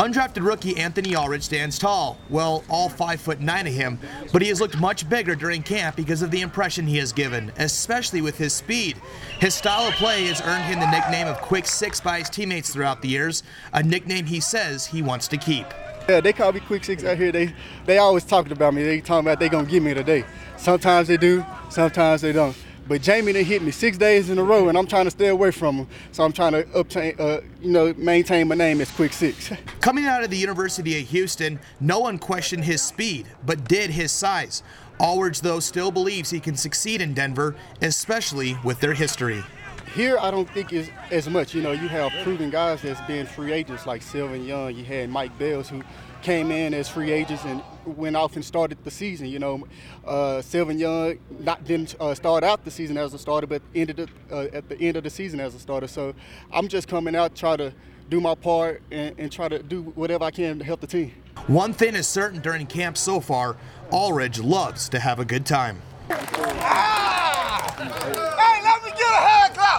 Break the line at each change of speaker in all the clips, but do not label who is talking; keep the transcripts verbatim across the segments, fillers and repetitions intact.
Undrafted rookie Anthony Allred stands tall. Well, all five foot nine of him, but he has looked much bigger during camp because of the impression he has given, especially with his speed. His style of play has earned him the nickname of Quick Six by his teammates throughout the years, a nickname he says he wants to keep.
Yeah, they call me Quick Six out here. They they always talking about me. They talking about they gonna give me today. Sometimes they do, sometimes they don't. But Jamie, they hit me six days in a row, and I'm trying to stay away from them. So I'm trying to obtain, uh, you know, maintain my name as Quick Six.
Coming out of the University of Houston, no one questioned his speed, but did his size. Allred, though, still believes he can succeed in Denver, especially with their history.
Here, I don't think it's as much. You know, you have proven guys that's been free agents like Sylvan Young. You had Mike Bells, who came in as free agents and went off and started the season. You know, uh, Sylvan Young not didn't uh, start out the season as a starter, but ended it, uh, at the end of the season as a starter. So I'm just coming out, try to do my part and, and try to do whatever I can to help the team.
One thing is certain during camp so far, Allred loves to have a good time.
Ah! Hey, let me get a hand clap!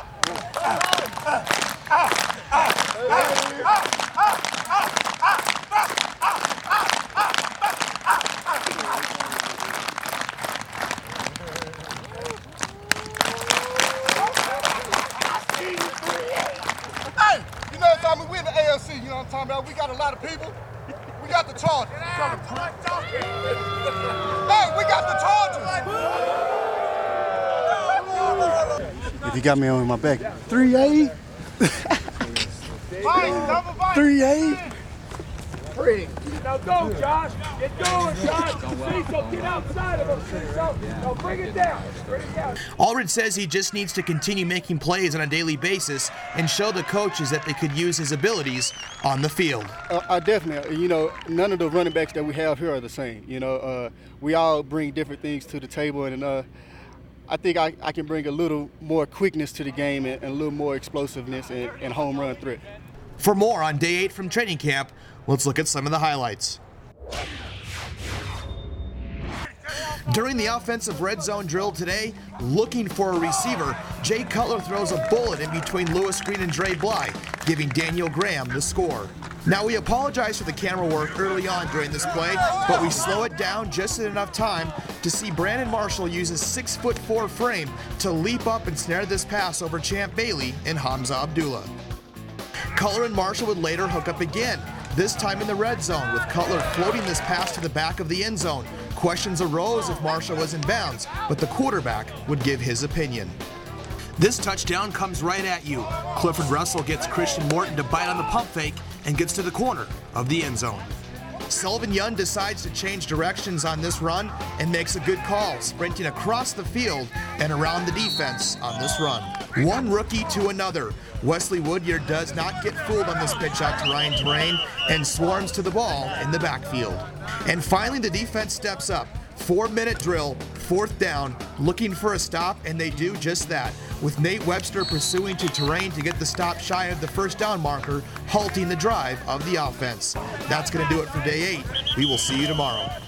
Hey, you know, Tommy, we're in the A L C, you know what I'm talking about? We got a lot of people. We got the Chargers. Hey, we got the Chargers.
If you got me on my back, three A, three A.
Pretty. Now go, Josh. Get going, Josh. Cecil, get outside of him, Cecil. Now bring it down. Bring it down.
Allred says he just needs to continue making plays on a daily basis and show the coaches that they could use his abilities on the field.
Uh, I definitely, you know, none of the running backs that we have here are the same. You know, uh, we all bring different things to the table, and uh, I think I, I can bring a little more quickness to the game and, and a little more explosiveness and, and home run threat.
For more on day eight from training camp, let's look at some of the highlights. During the offensive red zone drill today, looking for a receiver, Jay Cutler throws a bullet in between Lewis Green and Dre Bly, giving Daniel Graham the score. Now, we apologize for the camera work early on during this play, but we slow it down just in enough time to see Brandon Marshall use his six foot four frame to leap up and snare this pass over Champ Bailey and Hamza Abdullah. Cutler and Marshall would later hook up again, this time in the red zone, with Cutler floating this pass to the back of the end zone. Questions arose if Marshall was in bounds, but the quarterback would give his opinion. This touchdown comes right at you. Clifford Russell gets Christian Morton to bite on the pump fake and gets to the corner of the end zone. Sylvan Young decides to change directions on this run and makes a good call, sprinting across the field and around the defense on this run. One rookie to another. Wesley Woodyard does not get fooled on this pitch out to Ryan Terrain and swarms to the ball in the backfield. And finally, the defense steps up. Four-minute drill, fourth down, looking for a stop, and they do just that, with Nate Webster pursuing to Terrain to get the stop shy of the first down marker, halting the drive of the offense. That's going to do it for day eight. We will see you tomorrow.